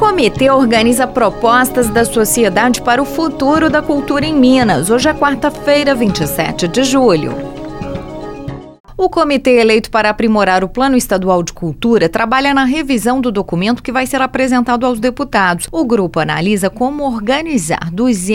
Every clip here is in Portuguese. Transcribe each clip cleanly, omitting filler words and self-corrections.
comitê organiza propostas da sociedade para o futuro da cultura em Minas. Hoje é quarta-feira, 27 de julho. O comitê eleito para aprimorar o Plano Estadual de Cultura trabalha na revisão do documento que vai ser apresentado aos deputados. O grupo analisa como organizar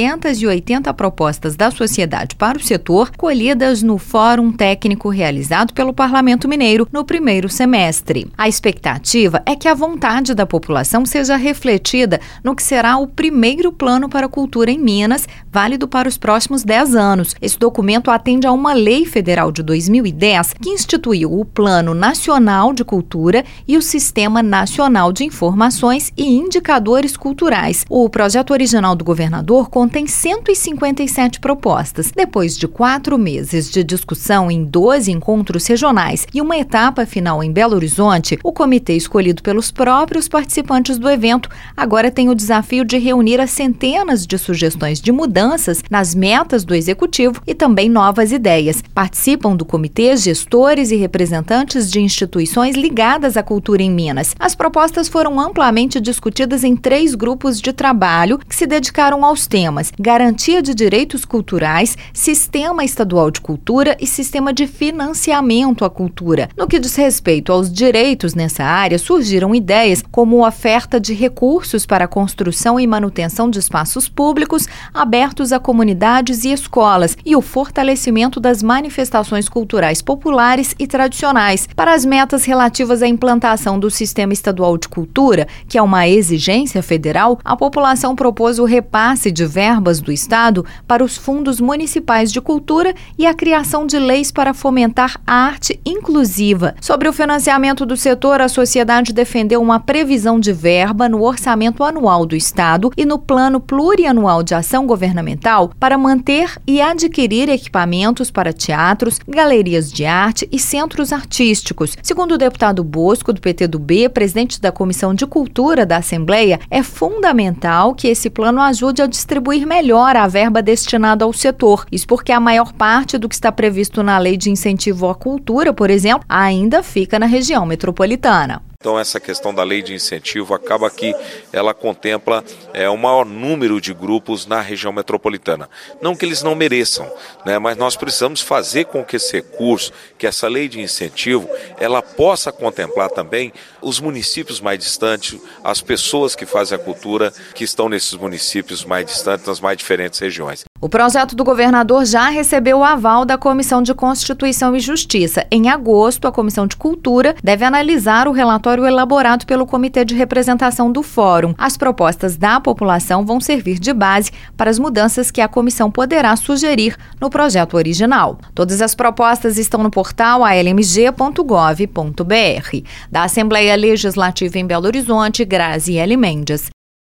280 propostas da sociedade para o setor, colhidas no Fórum Técnico realizado pelo Parlamento Mineiro no primeiro semestre. A expectativa é que a vontade da população seja refletida no que será o primeiro plano para a cultura em Minas, válido para os próximos 10 anos. Esse documento atende a uma lei federal de 2010 que instituiu o Plano Nacional de Cultura e o Sistema Nacional de Informações e Indicadores Culturais. O projeto original do governador contém 157 propostas. Depois de 4 meses de discussão em 12 encontros regionais e uma etapa final em Belo Horizonte, o comitê escolhido pelos próprios participantes do evento agora tem o desafio de reunir as centenas de sugestões de mudanças nas metas do executivo e também novas ideias. Participam do comitê gestores e representantes de instituições ligadas à cultura em Minas. As propostas foram amplamente discutidas em 3 grupos de trabalho que se dedicaram aos temas: garantia de direitos culturais, sistema estadual de cultura e sistema de financiamento à cultura. No que diz respeito aos direitos nessa área, surgiram ideias como oferta de recursos para a construção e manutenção de espaços públicos abertos a comunidades e escolas e o fortalecimento das manifestações culturais populares e tradicionais. Para as metas relativas à implantação do Sistema Estadual de Cultura, que é uma exigência federal, a população propôs o repasse de verbas do Estado para os fundos municipais de cultura e a criação de leis para fomentar a arte inclusiva. Sobre o financiamento do setor, a sociedade defendeu uma previsão de verba no orçamento anual do Estado e no Plano Plurianual de Ação Governamental para manter e adquirir equipamentos para teatros, galerias de arte e centros artísticos. Segundo o deputado Bosco, do PTdoB, presidente da Comissão de Cultura da Assembleia, é fundamental que esse plano ajude a distribuir melhor a verba destinada ao setor. Isso porque a maior parte do que está previsto na Lei de Incentivo à Cultura, por exemplo, ainda fica na região metropolitana. Então essa questão da lei de incentivo acaba que ela contempla o maior número de grupos na região metropolitana. Não que eles não mereçam, mas nós precisamos fazer com que esse recurso, que essa lei de incentivo, ela possa contemplar também os municípios mais distantes, as pessoas que fazem a cultura, que estão nesses municípios mais distantes, nas mais diferentes regiões. O projeto do governador já recebeu o aval da Comissão de Constituição e Justiça. Em agosto, a Comissão de Cultura deve analisar o relatório elaborado pelo Comitê de Representação do Fórum. As propostas da população vão servir de base para as mudanças que a comissão poderá sugerir no projeto original. Todas as propostas estão no portal almg.gov.br. Da Assembleia Legislativa em Belo Horizonte, Graziele Mendes.